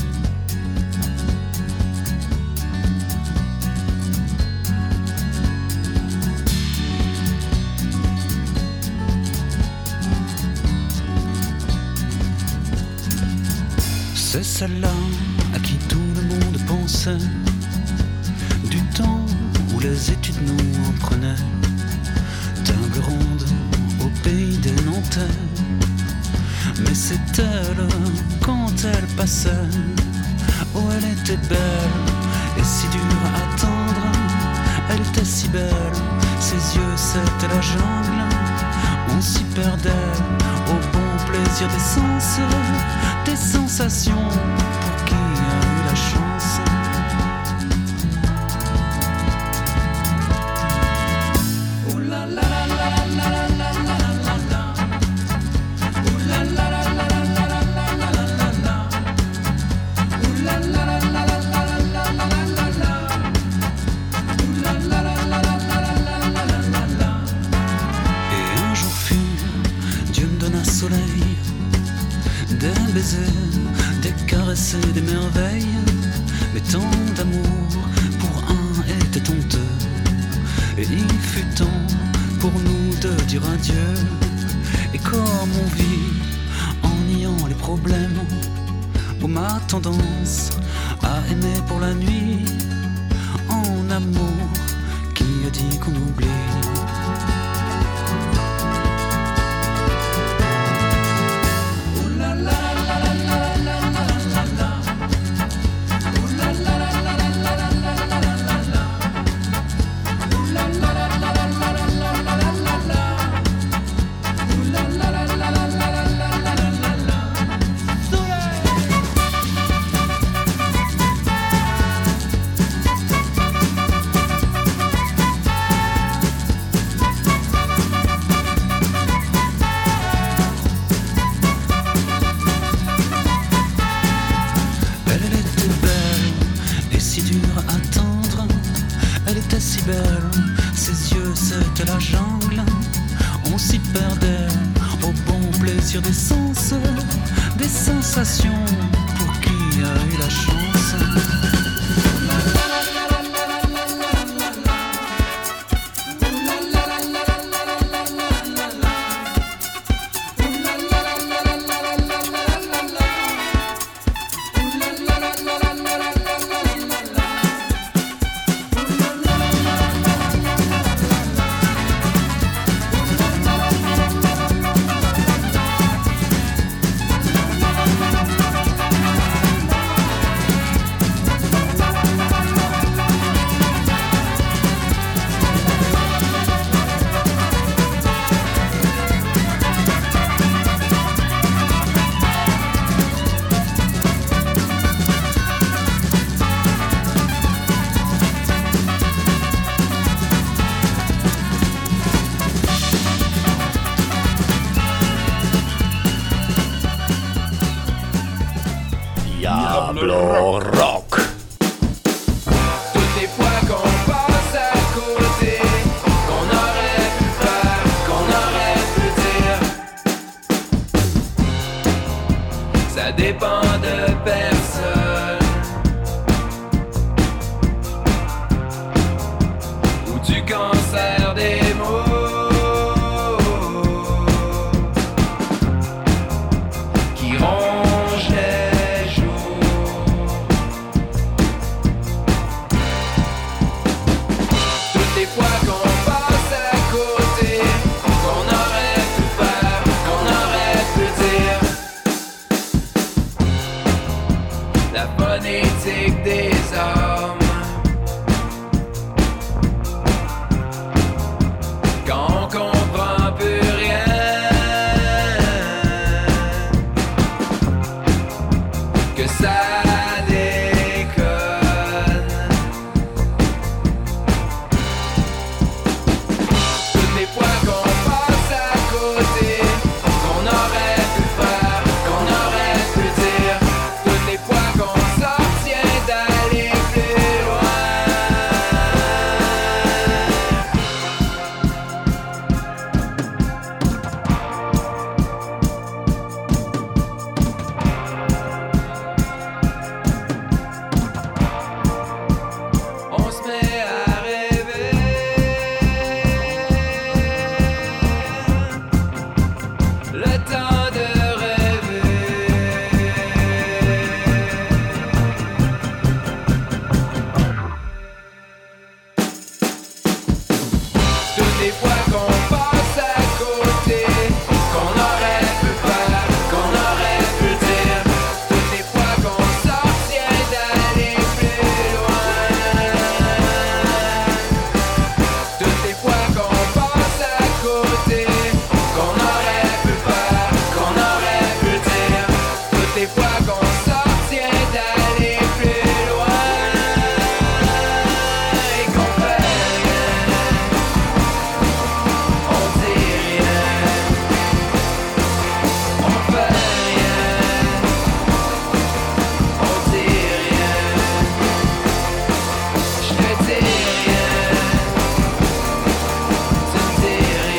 C'est celle-là à qui tout le monde pensait, du temps où les études nous en prenaient. Table ronde au pays des Nantais. Mais c'est elle, quand elle passait, oh elle était belle et si dure à attendre. Elle était si belle, ses yeux c'était la jungle. On s'y perdait au bon plaisir des sens, des sensations pour qui a eu la chance. des baisers, des caresses et des merveilles. Mais tant d'amour pour un était honteux. Et il fut temps pour nous de dire adieu. Et comme on vit en niant les problèmes, pour ma tendance à aimer pour la nuit, en amour, qui a dit qu'on oublie? Ses yeux c'était la jungle, on s'y perdait au bon plaisir des sens, des sensations pour qui a eu la chance. Diablo Rock. Toutes les fois qu'on passe à côté, qu'on aurait pu faire, qu'on aurait pu dire, ça dépend de personne. Ou du cancer des mots qui rongent les jours. Toutes les fois qu'on passe à côté, qu'on aurait pu faire, qu'on aurait pu dire, la phonétique des hommes. Quand on comprend plus rien, que ça déconne. Toutes les fois qu'on passe à côté, qu'on aurait pu faire, qu'on aurait pu dire, toutes les fois qu'on s'abstient d'aller plus loin. On se met à rêver, le temps de rêver. Toutes les fois qu'on passe à côté, qu'on aurait pu faire, qu'on aurait pu dire, toutes les fois qu'on s'abstient d'aller plus loin. Toutes les fois qu'on passe à côté, qu'on aurait pu faire, qu'on aurait pu dire, toutes les fois qu'on s'abstient d'aller plus loin et qu'on fait rien, on dit rien, on fait rien, on dit rien, je te dis rien, tu me dis rien.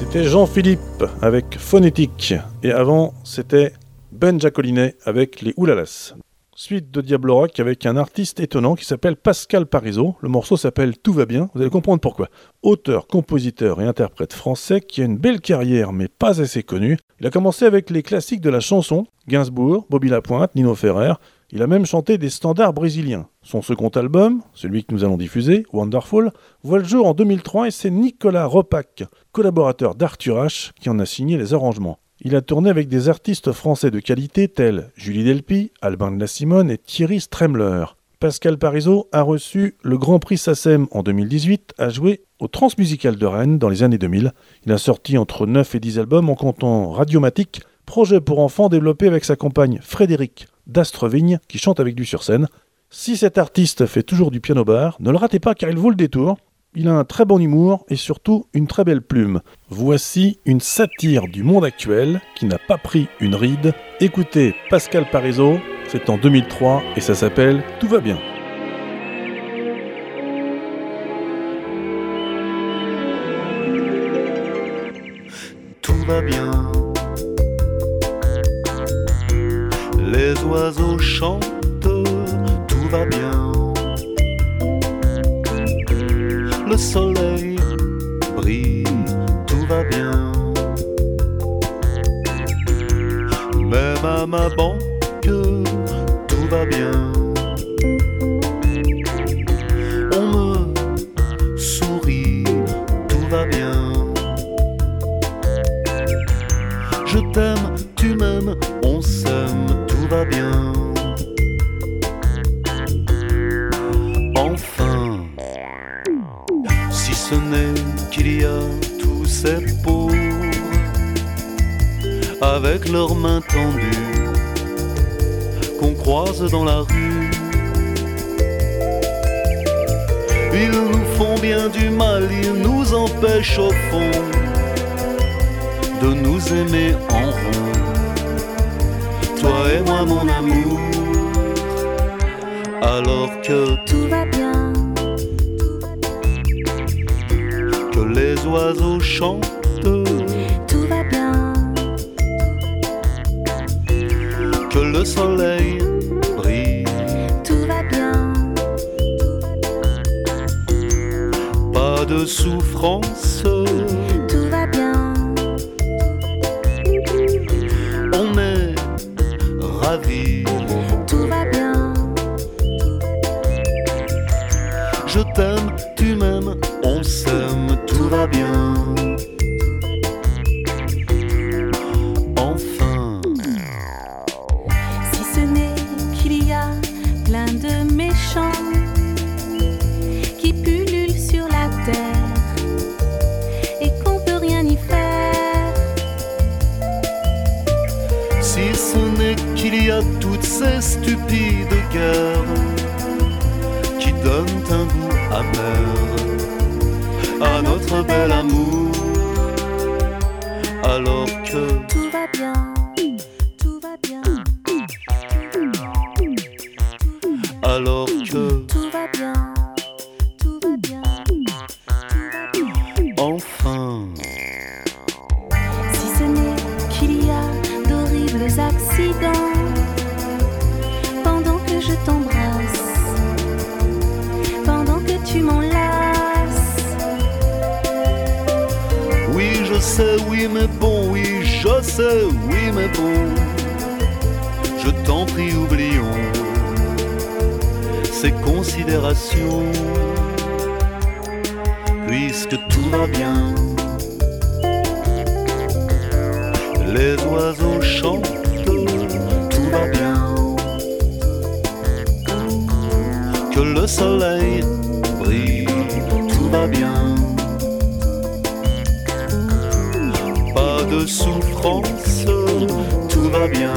C'était Jean-Philippe avec Phonétique. Et avant, c'était Ben Jacolinet avec les Oulalas. Suite de Diablo Rock avec un artiste étonnant qui s'appelle Pascal Parisot. Le morceau s'appelle Tout va bien, vous allez comprendre pourquoi. Auteur, compositeur et interprète français qui a une belle carrière mais pas assez connue. Il a commencé avec les classiques de la chanson, Gainsbourg, Bobby Lapointe, Nino Ferrer. Il a même chanté des standards brésiliens. Son second album, celui que nous allons diffuser, Wonderful, voit le jour en deux mille trois et c'est Nicolas Repac, collaborateur d'Arthur H, qui en a signé les arrangements. Il a tourné avec des artistes français de qualité tels Julie Delpy, Albin de la Simone et Thierry Stremler. Pascal Parisot a reçu le Grand Prix SACEM en deux mille dix-huit, a joué au Transmusical de Rennes dans les années deux mille. Il a sorti entre neuf et dix albums en comptant Radiomatique, projet pour enfants développé avec sa compagne Frédéric d'Astrevigne qui chante avec lui sur scène. Si cet artiste fait toujours du piano-bar, ne le ratez pas car il vaut le détour. Il a un très bon humour et surtout une très belle plume. Voici une satire du monde actuel qui n'a pas pris une ride. Écoutez Pascal Parisot, c'est en deux mille trois et ça s'appelle Tout va bien. Tout va bien. Les oiseaux chantent, tout va bien. Le soleil brille, tout va bien. Même à ma banque, tout va bien. On me sourit, tout va bien. Je t'aime, tu m'aimes, on s'aime, tout va bien. Enfin, si ce n'est qu'il y a tous ces pauvres avec leurs mains tendues qu'on croise dans la rue. Ils nous font bien du mal, ils nous empêchent au fond de nous aimer en rond. Toi et moi mon amour, alors que tout va bien, que les oiseaux chantent, tout va bien, que le soleil brille, tout va bien, pas de souffrance, tout va bien, on est ravis, tout va bien, je t'aime, tu m'aimes, on s'aime, tout va bien. Enfin, si ce n'est qu'il y a plein de méchants qui pullulent sur la terre et qu'on peut rien y faire. si ce n'est qu'il y a toutes ces stupides guerres qui donnent un goût amer à notre bel amour, alors que tout va bien, tout va bien, alors que tout va bien, tout va bien, tout va bien. Enfin, si ce n'est qu'il y a d'horribles accidents pendant que je t'embrasse, pendant que tu m'enlaces. oui je sais, oui mais bon, oui je sais, oui mais bon, je t'en prie oublions ces considérations, puisque tout va bien. Les oiseaux chantent, tout va bien. Que le soleil brille, tout va bien. Pas de souffrance, tout va bien.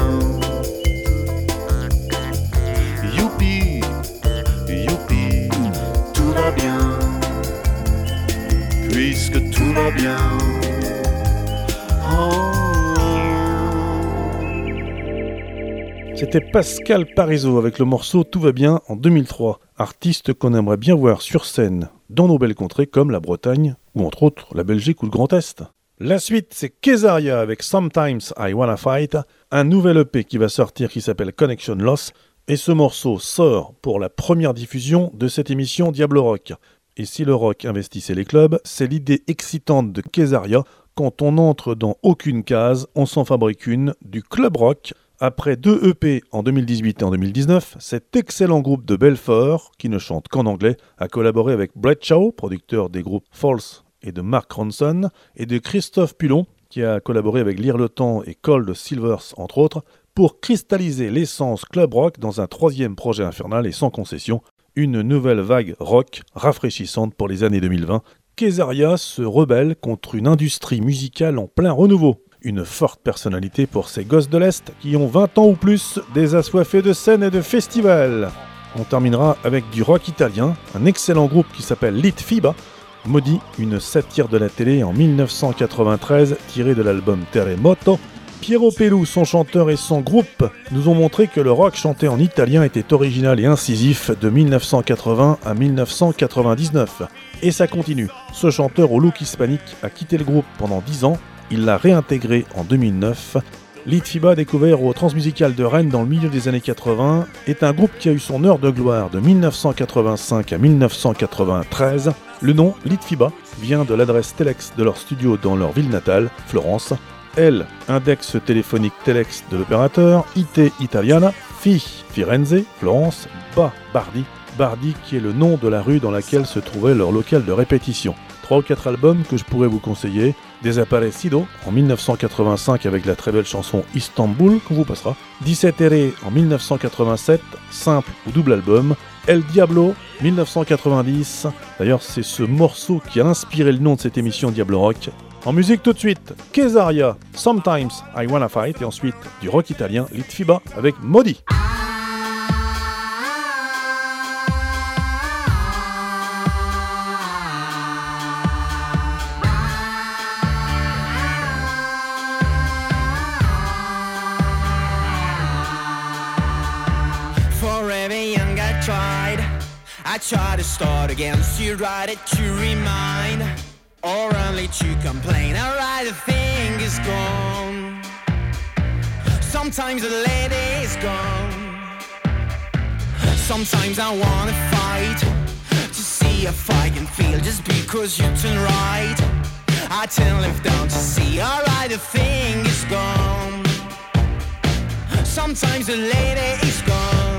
Youpi, youpi, tout va bien. Puisque tout va bien. Oh. C'était Pascal Parisot avec le morceau Tout va bien en deux mille trois, artiste qu'on aimerait bien voir sur scène dans nos belles contrées comme la Bretagne ou entre autres la Belgique ou le Grand Est. La suite, c'est Kesaria avec Sometimes I Wanna Fight, un nouvel E P qui va sortir qui s'appelle Connection Loss, et ce morceau sort pour la première diffusion de cette émission Diablo Rock. Et si le rock investissait les clubs, c'est l'idée excitante de Kesaria. Quand on entre dans aucune case, on s'en fabrique une, du club rock. Après deux E P en deux mille dix-huit et en deux mille dix-neuf, cet excellent groupe de Belfort, qui ne chante qu'en anglais, a collaboré avec Brett Shaw, producteur des groupes False et de Mark Ronson, et de Christophe Pulon, qui a collaboré avec Lire le Temps et Cold Silvers, entre autres, pour cristalliser l'essence club rock dans un troisième projet infernal et sans concession, une nouvelle vague rock rafraîchissante pour les années deux mille vingt. Kesaria se rebelle contre une industrie musicale en plein renouveau. Une forte personnalité pour ces gosses de l'Est qui ont vingt ans ou plus, des assoiffés de scènes et de festivals. On terminera avec du rock italien, un excellent groupe qui s'appelle Litfiba, Maudit, une satire de la télé en mille neuf cent quatre-vingt-treize tirée de l'album Terremoto. Piero Pelù, son chanteur et son groupe nous ont montré que le rock chanté en italien était original et incisif de mille neuf cent quatre-vingts à mille neuf cent quatre-vingt-dix-neuf. Et ça continue. Ce chanteur au look hispanique a quitté le groupe pendant dix ans, il l'a réintégré en deux mille neuf. Litfiba, découvert au Transmusical de Rennes dans le milieu des années quatre-vingts, est un groupe qui a eu son heure de gloire de mille neuf cent quatre-vingt-cinq à mille neuf cent quatre-vingt-treize. Le nom, Litfiba, vient de l'adresse Telex de leur studio dans leur ville natale, Florence. L, index téléphonique Telex de l'opérateur, I T Italiana, Fi, Firenze, Florence, Ba, Bardi, Bardi qui est le nom de la rue dans laquelle se trouvait leur local de répétition. Trois ou quatre albums que je pourrais vous conseiller. Desaparecido en mille neuf cent quatre-vingt-cinq avec la très belle chanson Istanbul qu'on vous passera. dix-sept Ere en mille neuf cent quatre-vingt-sept, simple ou double album. El Diablo mille neuf cent quatre-vingt-dix. D'ailleurs c'est ce morceau qui a inspiré le nom de cette émission Diablo Rock. En musique tout de suite, Kesaria, Sometimes I Wanna Fight, et ensuite du rock italien Litfiba avec Maudit. I try to start again, so you write it to remind, or only to complain. I write the thing is gone. Sometimes the lady is gone. Sometimes I wanna fight to see if I can feel just because you turn right. I turn left down to see. Alright, the thing is gone. Sometimes the lady is gone.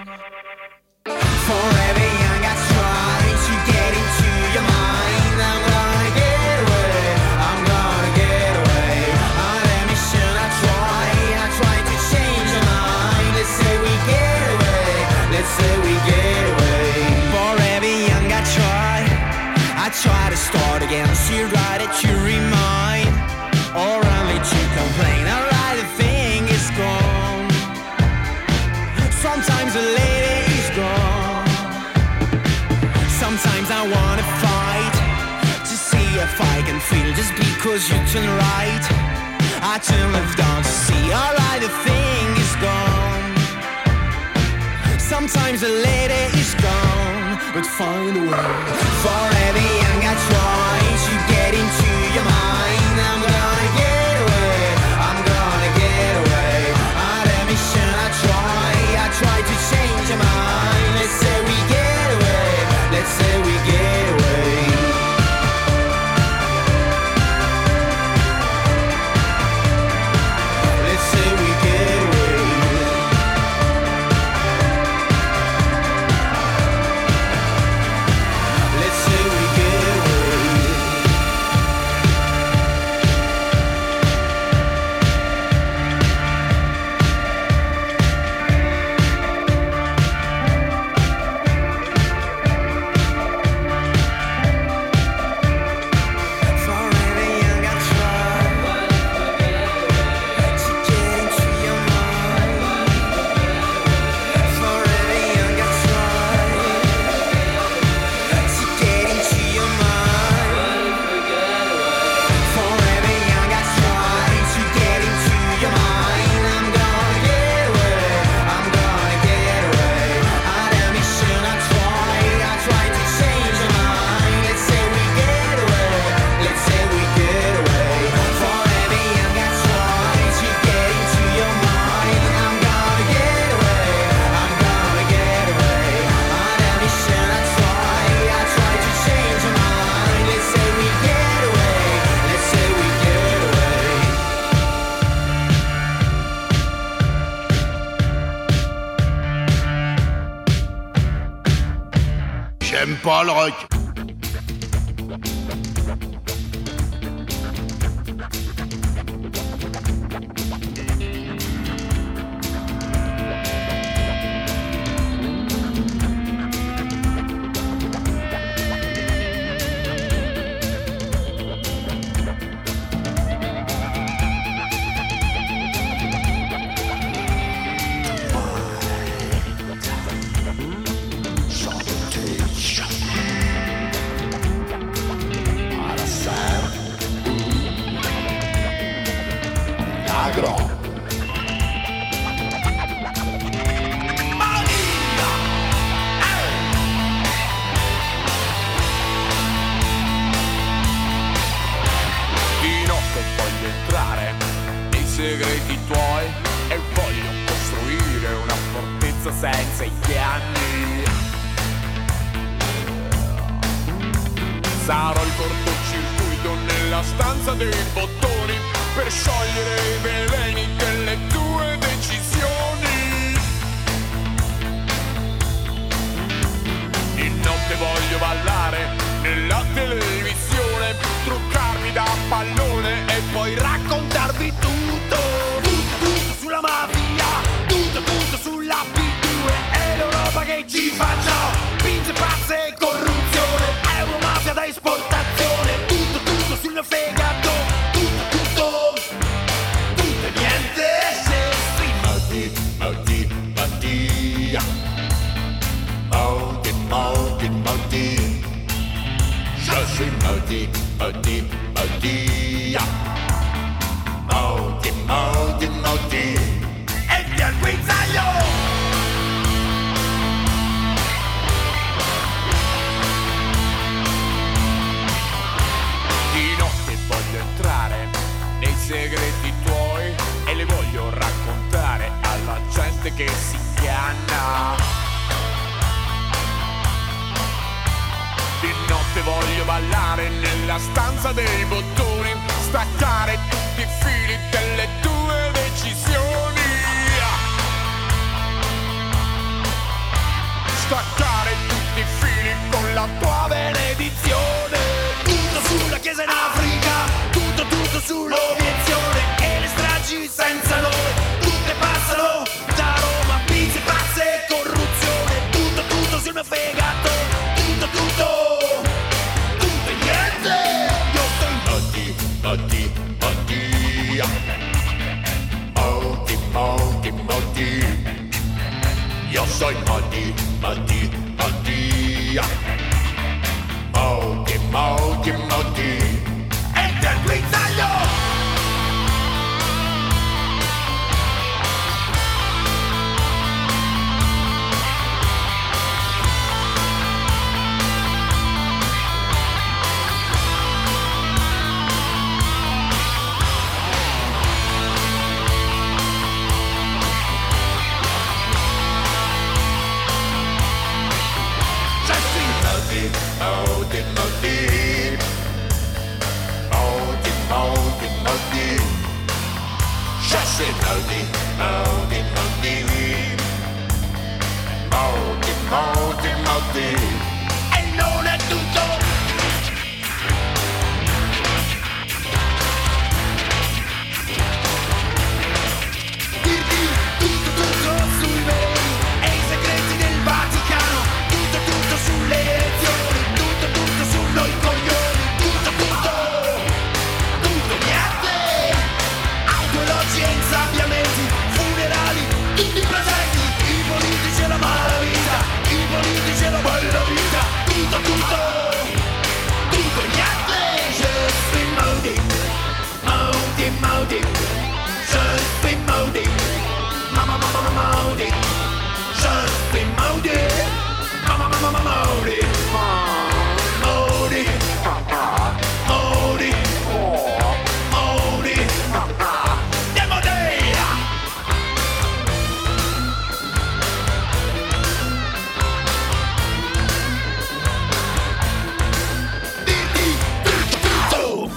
Forever young, I try to get into your mind. I'm gonna get away, I'm gonna get away. On a mission I try, I try to change your mind. Let's say we get away, let's say we get away. Forever young, I try, I try to start again. So you write it to remind, or only to complain. Alright, the thing is gone. Sometimes the lady is gone. Sometimes I wanna fight to see if I can feel just because you turn right. I turn left down to see. Alright, the thing is gone. Sometimes the lady is gone, but find a way. Forever young, I try to get into your mind. I'm gonna get away, I'm gonna get away. On a mission I try, I try to change your mind. Let's say we get away, let's say we get away. Let's say we get away. Let's say we get away. J'aime pas le rock. Segreti tuoi e voglio costruire una fortezza senza gli anni. Sarò il cortocircuito nella stanza dei bottoni per sciogliere i veleni delle tue decisioni. Di notte voglio ballare nella televisione, truccarmi da pallone e poi raccontarvi tutto. Tutto, tutto sulla mafia, tutto, tutto sulla P due e l'Europa che ci fa ciò. Pinze, pazze e corruzione, euromafia da esportazione. Tutto, tutto sul mio fegato, tutto, tutto, tutto e niente se si modi, modi, modi, modi, modi, modi. Je suis maudit, maudit, maudit. Maudit, maudit, maudit. E via il guizzaglio! Di notte voglio entrare nei segreti tuoi e le voglio raccontare alla gente che si chiama. Di notte voglio ballare nella stanza dei bottoni, staccare tutti i fili delle tue decisioni. Staccare tutti i fili con la tua benedizione. Tutto sulla chiesa in Africa, tutto tutto sull'obiezione e le stragi senza nome, tutte passano da Roma. Pizze, pazze e corruzione, tutto tutto sul mio fegato, tutto tutto. Modi, modi, modi, modi, modi. Io soy modi, modi, modi, modi, modi, modi. E del guizzaglio! Maudit, maudit, maudit, maudit, maudit. Je suis maudit, maudit, maudit, maudit, maudit, maudit. E non è tutto. Dirti tutto, tutto sui veri e i segreti del Vaticano. Tutto, tutto sulle elezioni, tutto, tutto su noi coglioni. Tutto, tutto, tutto, niente. Autoelogi e insabbiamenti, funerali, tutti presenti. I politici e la malavita, i politici e la bella vita. Tutto, tutto, tutto, niente. Je suis maudit, maudit, maudit. Je suis maudit, mamma, mamma, maudit. Je suis maudit, mamma, mamma, maudit. Maudit, maudit, maudit, demodea. Dirti tutto, tutto.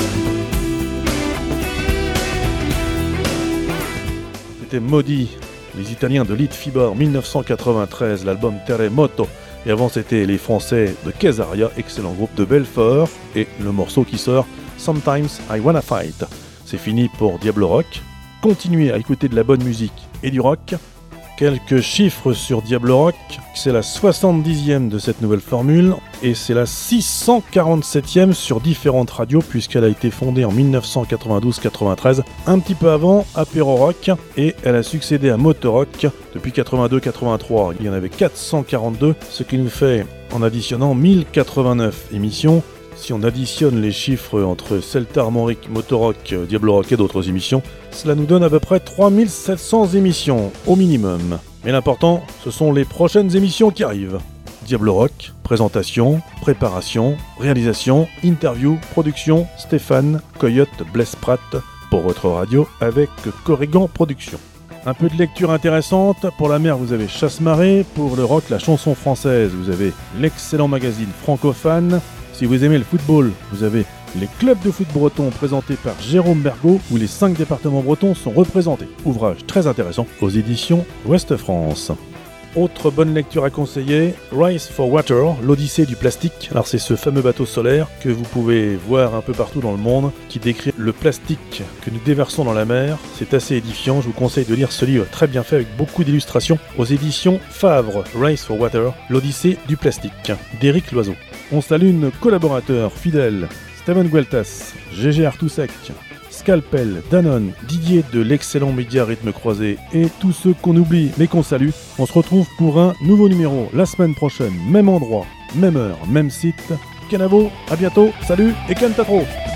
C'était Maudit, les Italiens de Lead Fiber mille neuf cent quatre-vingt-treize, l'album Terremoto. Et avant c'était les Français de Caesarea, excellent groupe de Belfort, et le morceau qui sort, Sometimes I Wanna Fight. C'est fini pour Diablo Rock. Continuez à écouter de la bonne musique et du rock. Quelques chiffres sur Diablo Rock, c'est la soixante-dixième de cette nouvelle formule et c'est la six cent quarante-septième sur différentes radios puisqu'elle a été fondée en mille neuf cent quatre-vingt-douze quatre-vingt-treize, un petit peu avant Apéro Rock, et elle a succédé à Motorock depuis quatre-vingt-deux quatre-vingt-trois. Il y en avait quatre cent quarante-deux, ce qui nous fait, en additionnant, mille quatre-vingt-neuf émissions. Si on additionne les chiffres entre Celta Harmonic, Motorock, Diablo Rock et d'autres émissions, cela nous donne à peu près trois mille sept cents émissions, au minimum. Mais l'important, ce sont les prochaines émissions qui arrivent. Diablo Rock, présentation, préparation, réalisation, interview, production, Stéphane, Coyote, Bless Pratt, pour votre radio avec Corrigan Productions. Un peu de lecture intéressante, pour la mer vous avez Chasse-Marée, pour le rock, la chanson française, vous avez l'excellent magazine Francophane. Si vous aimez le football, vous avez les clubs de foot bretons présentés par Jérôme Bergot, où les cinq départements bretons sont représentés. Ouvrage très intéressant aux éditions Ouest France. Autre bonne lecture à conseiller, Rise for Water, l'Odyssée du plastique. Alors c'est ce fameux bateau solaire que vous pouvez voir un peu partout dans le monde, qui décrit le plastique que nous déversons dans la mer. C'est assez édifiant, je vous conseille de lire ce livre très bien fait avec beaucoup d'illustrations aux éditions Favre. Rise for Water, l'Odyssée du plastique, d'Éric Loiseau. On salue nos collaborateurs fidèles, Steven Gueltas, G G Artousek, Scalpel, Danone, Didier de l'excellent média Rythme Croisé et tous ceux qu'on oublie mais qu'on salue. On se retrouve pour un nouveau numéro la semaine prochaine, même endroit, même heure, même site. Canavo, à bientôt, salut et cantatro.